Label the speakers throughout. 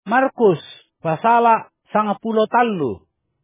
Speaker 1: Markus pasala 13.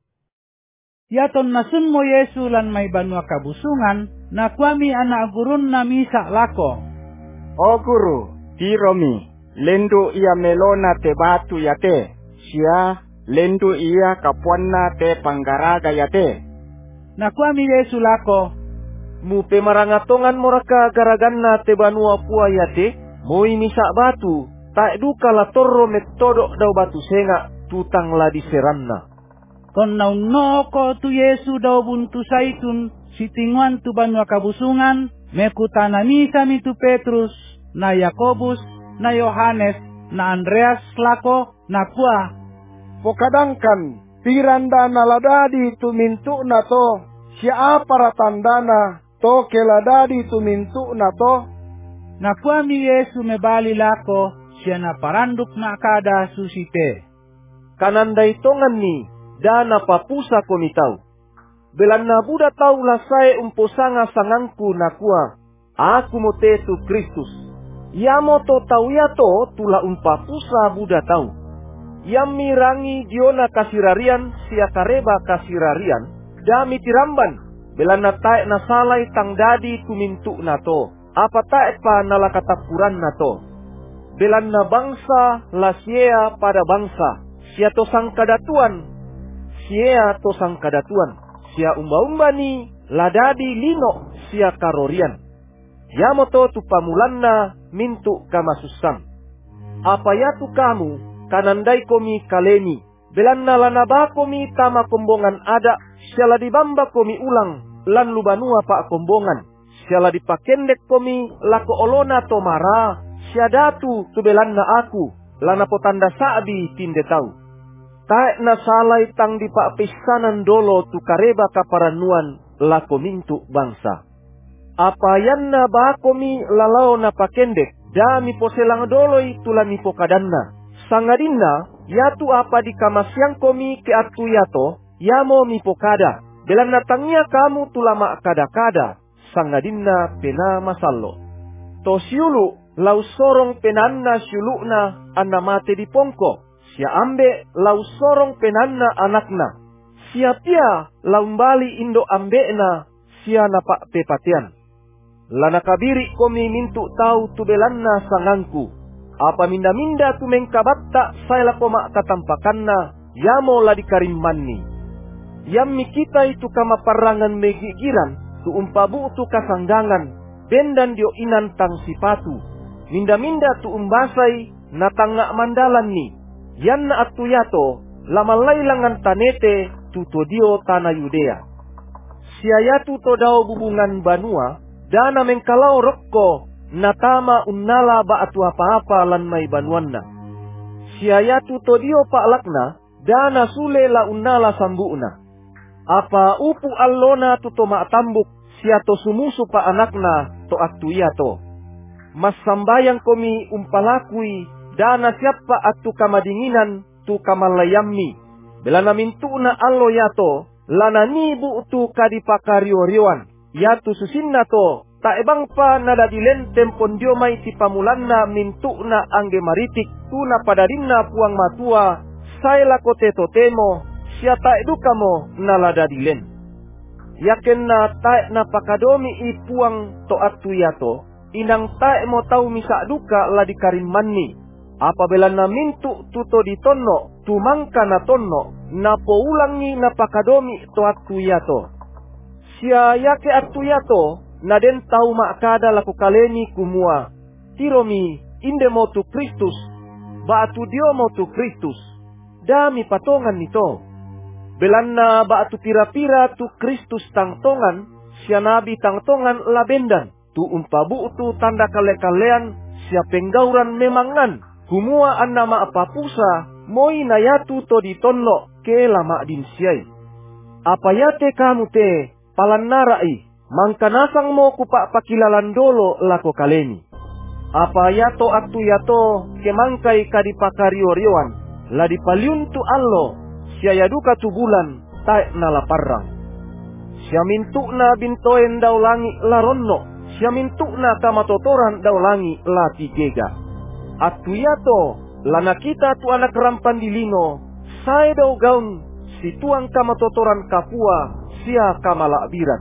Speaker 1: Yaton nasun mo Yesu lan may banua kabusungan na kuami anak gurun na misa lako.
Speaker 2: O guru, tiromi, lendo ia melona te batu yate, sia lendo ia kapuanna te panggaraga yate.
Speaker 1: Na kuami Yesu lako,
Speaker 2: mu pemarangatongan moraka garaganna te banua pua yate, moi misa batu, tak duka la torro metodok dau batu senga, tutang la diseranna.
Speaker 1: Kon nauno ko tu Yesu daw buntu saitun, sitinguan tu banua kabusungan, mekutana misa mi tu Petrus, na Yakobus, na Yohanes, na Andreas lako, na kua.
Speaker 2: Pokadangkan, piranda naladadi tu mintu na to, siapa ratandana, to keladadi tu mintu na to.
Speaker 1: Na kua mi Yesu mebali lako, siya na paranduk na kada susite.
Speaker 2: Kananday tongan ni, dana papusa komitau. Belan na Buddha tau lasai umposanga sangangku nakua. Aku mote tu Kristus. Yamo to tau yato tula umpapusa Buddha tau. Yam mirangi diona kasirarian sia kareba kasirarian. Dami tiramban. Belan na taek na salai tang dadi tumintu nato. Apa taek pa nalakatapuran nato. Belan na bangsa lasiea pada bangsa. Sia to sang kadatuan. Sia to sang kadatuan, sia umba-umba ni ladadi lino sia karorian. Yamoto tu pamulanna mintu kamasusang. Apa ya tu kamu kanandai komi kaleni, belanna lanaba komi tama kombongan ada, siala dibamba komi ulang lan lubanua pak kombongan, siala dipakendek komi lako olona tomara, sia datu tu belanna aku, lana potanda saabi tinde tau. Taek na salai tang di pak pisanan dolo tu kareba kaparanuan lako mintu bangsa. Apa yanna bakomi lalau na pakendek, dami poselang doloi tulami pokadanna. Sangadinna, yatu apa di kamasyang komi ke atu yato, yamo mi pokada. Belan natangnya kamu tulama kada-kada, sangadinna pena masallo. To siulu, lau sorong penanna siulukna, anna mate di pongko. Sia ambe lau sorong penanna anakna. Sia pia lau mbali indo ambekna. Sia napak pepatian. Lana kabiri komi mintu tau tu belanna sangangku. Apa minda-minda tu mengkabatta saya lakomak katampakanna. Yamo la dikarimmanni. Yammi kita itu kama parangan megigiran. Tu umpabu tu kasanggangan. Bendan dio inan tang sipatu. Minda-minda tu umbasai natangak mandalan ni. Yan na atu yato, lamalay langan tanete, tuto dio tanah Yudea. Siya yatu to daw bubungan banua, dana mengkalau rokko, natama unnala ba atu apa-apa lan may banuan na. Siya yatu to dio paalakna, dana sule la unnala sambuuna. Apa upu allona tuto maatambuk, siya to sumusu pa anakna, to atu yato. Mas sambayang komi umpalakui, dana siapa atu kamadinginan tu kamalayammi. Belana mintuna allo yato, lana nibu tu kadipakariorioan. Yatu susinna to, ta ebang pa nadadilen tempon dio may tipamulanna mintuna angge maritik, tuna padarinna puang matua, say lako teto temo, siya ta edukamo naladadilen. Yaken na tae na pakadomi ipuang to atu yato, inang tae mo tau misa duka ladikarimmanni. Apabila na mintu tuto di tonno, tumangka na tonno, na poulangi na pakadomi to atu yato. Sia yake atu yato, na den tau makada laku kaleni kumua. Tiromi, inde mo tu Kristus, ba atu dio mo tu Kristus. Dami patongan nito. Belanna ba atu pira-pira tu Kristus tangtongan, sia nabi tangtongan labendan. Tu umpabu tu tanda kale-kalean, sia penggauran memangan. Kumua annama apapusa, moi nayatu to ditonno ke lama dinsiai. Apa yate kamu te, palan narai, mangkanasang mo kupak pakilalan dolo lako kaleni. Apa yato atu yato, ke mangkai kadipakariorioan, la dipaliuntu allo, siya yaduka tu bulan, taek nalaparang. Siya mintukna bintoen daw langi laronno, siya mintukna kamatotoran daw langi la tigega. Atu yato, Lana kita tu anak rampan dilino, saya dau gaun, si tuang kama totoran kapua, sia kama lakbiran.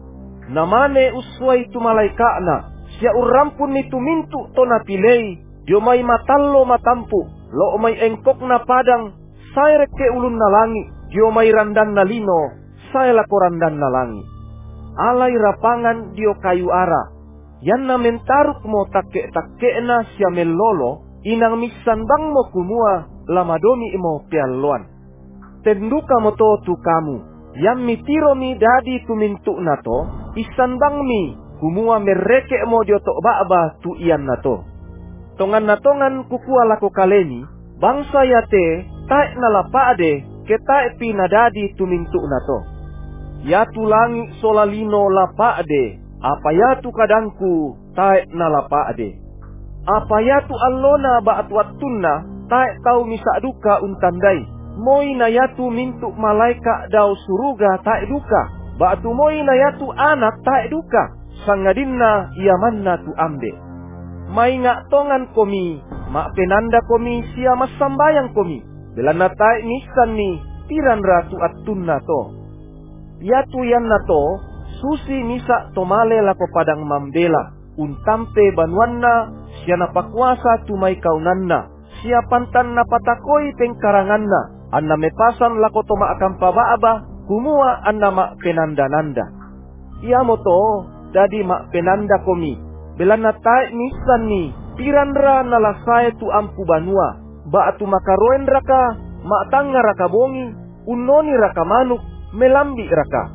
Speaker 2: Namane uswai tu malaikana, sia urampun itu mintu tona pilei, dio mai matallo matampu, lo mai engkok na padang, saya reke ulun na langi, dio mai randan na lino, saya lako randan na langi. Alai rapangan dio kayu ara, yan na mentaruk mo take na sia melolo, inang misan bang mo kumua, lamadomi mo pialuan. Tenduka mo to tu kamu, yang mitiro mi dadi tumintu na to, isan bang mi, kumua mereke mo dio tok baba tu iyan na to. Tongan na tongan kukua lako kaleni, bangsa yate, tae nalapa ade, ke tae pinadadi tumintu na to. Ya tulangi solalino lapa ade, apa ya tu kadangku, tae nalapa ade. Apa ya tu allona baat wattunna, tae tau misa duka untandai. Moi na yatu mintu malaika dau suruga tae duka. Baatu moi na yatu anak tae duka. Sangadinna iamanna tu ambe. Mai ngak tongan komi, mak penanda komi sia masambayang komi. Belana tae nisan ni, tiran ratu attunna to. Yatu yan na to, susi misa tomale lako padang mambela. Untampe banuanna, siya napakuasa tumay kaunanna. Siya pantan napatakoi pengkaranganna. Anna mepasan lako toma akan pabaaba, kumua anna mak penanda-nanda. Iya mo to, dadi mak penanda komi. Belana tae nisan ni, piranra nalasay tu ampu banua. Baatu makaroen raka, mak tanga raka bongi, unoni raka manuk, melambi raka.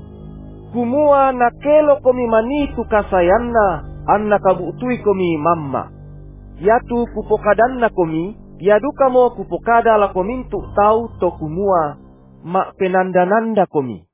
Speaker 2: Kumua nakelo komi manitu kasayanna, anna kabutui komi mamma. Yatu kupokadan na komi, yaduka mo kupokada la komintu tau to kumua, mak penanda-nanda komi.